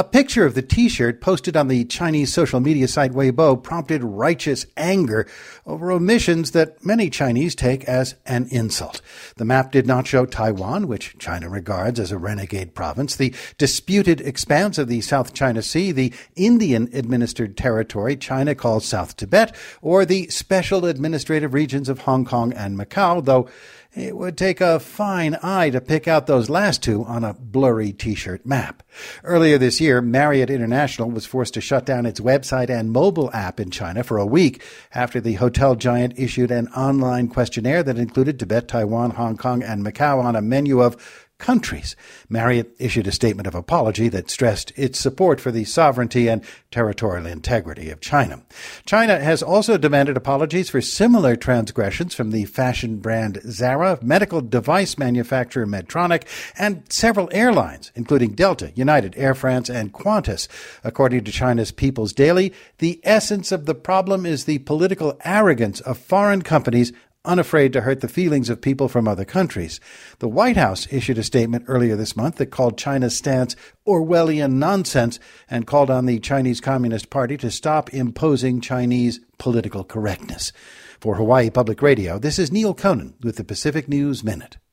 A picture of the T-shirt posted on the Chinese social media site Weibo prompted righteous anger over omissions that many Chinese take as an insult. The map did not show Taiwan, which China regards as a renegade province, the disputed expanse of the South China Sea, the Indian-administered territory China calls South Tibet, or the special administrative regions of Hong Kong and Macau, though it would take a fine eye to pick out those last two on a blurry T-shirt map. Earlier this year, Marriott International was forced to shut down its website and mobile app in China for a week after the hotel giant issued an online questionnaire that included Tibet, Taiwan, Hong Kong, and Macau on a menu of countries. Marriott issued a statement of apology that stressed its support for the sovereignty and territorial integrity of China. China has also demanded apologies for similar transgressions from the fashion brand Zara, medical device manufacturer Medtronic, and several airlines, including Delta, United, Air France, and Qantas. According to China's People's Daily, the essence of the problem is the political arrogance of foreign companies unafraid to hurt the feelings of people from other countries. The White House issued a statement earlier this month that called China's stance Orwellian nonsense and called on the Chinese Communist Party to stop imposing Chinese political correctness. For Hawaii Public Radio, this is Neil Conan with the Pacific News Minute.